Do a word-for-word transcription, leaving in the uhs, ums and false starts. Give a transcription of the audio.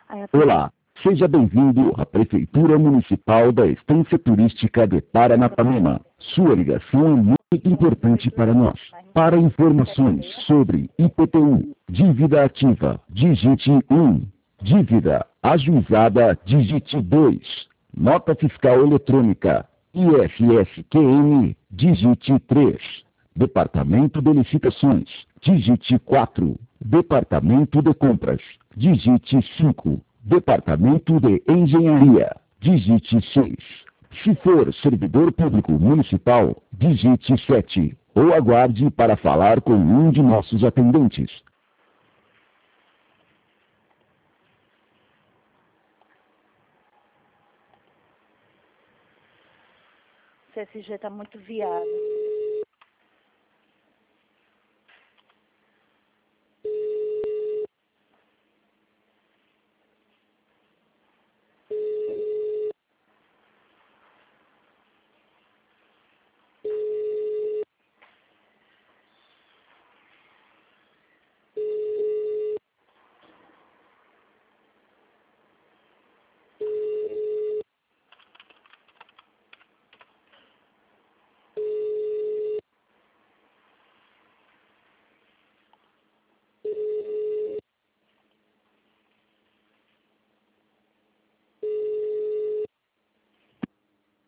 Olá, seja bem-vindo à Prefeitura Municipal da Estância Turística de Paranapanema. Sua ligação é muito importante para nós. Para informações sobre I P T U, dívida ativa, digite um. Dívida ajuizada, digite dois. Nota fiscal eletrônica, I S S Q N, digite três. Departamento de Licitações, digite quatro. Departamento de Compras, digite cinco. Departamento de Engenharia, digite seis. Se for servidor público municipal, digite sete. Ou aguarde para falar com um de nossos atendentes. C S G tá muito viado.